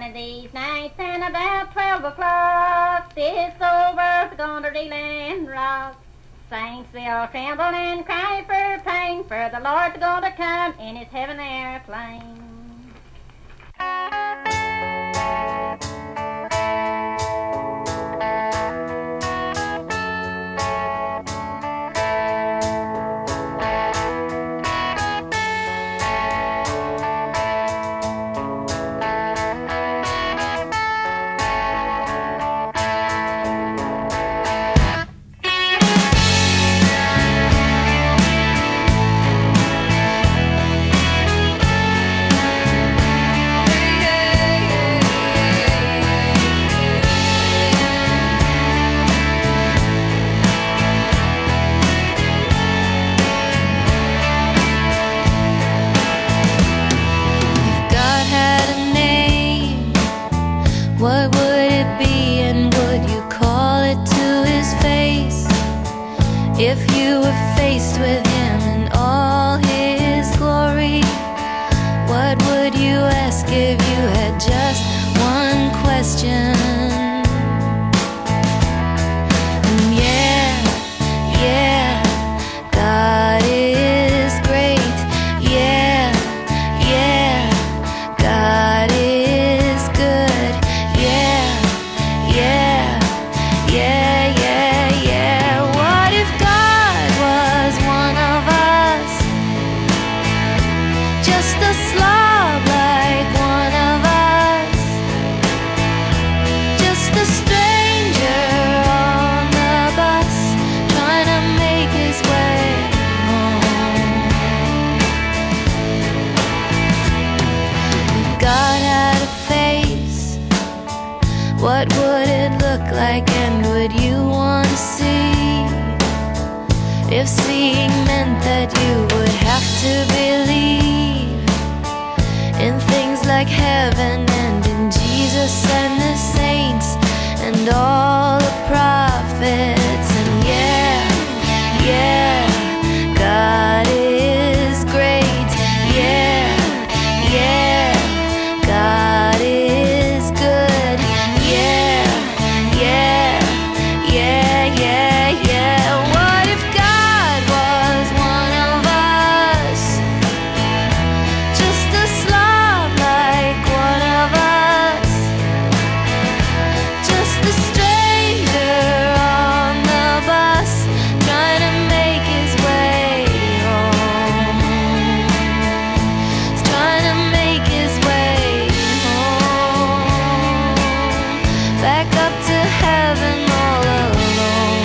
one of these nights, and about 12 o'clock, this old world's gonna reel and rock. Saints will tremble and cry for pain, for the Lord's gonna come in his heaven airplane. What would it be, and would you call it to his face? If you were faced with him in all his glory, what would you ask if you had just one question? And yeah, God is great. Yeah, God is good. Yeah. What if God was one of us? Just a slob like one of us. Just a stranger on the bus, trying to make his way home. If God had a face, what would it look like, and would you want to see? If seeing meant that you would have to believe in things like heaven and in Jesus and the saints and all the prophets. And yeah, God is great. Yeah, God is good. Yeah. What if God was one of us? Just a slob like one of us. Just a stranger on the bus, trying to make his way home. He's trying to make his way home. Back up to heaven all alone.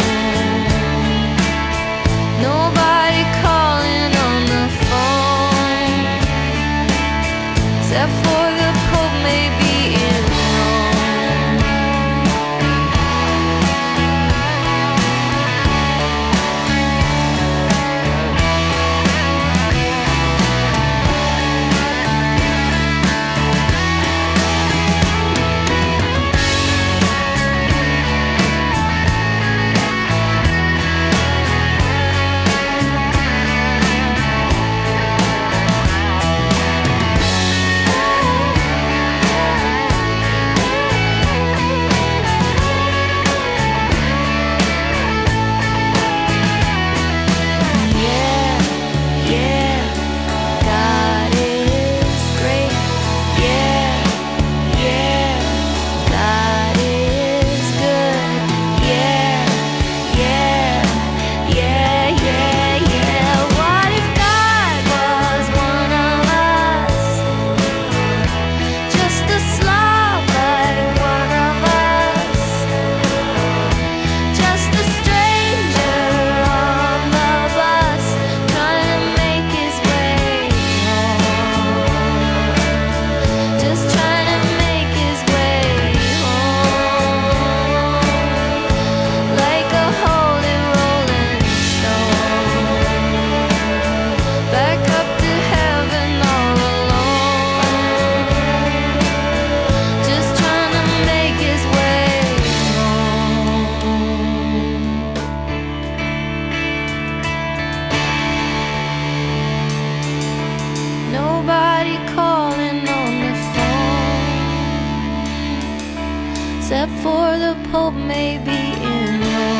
Nobody calling on the phone, except for the Pope maybe in Rome. for the Pope may be in Rome.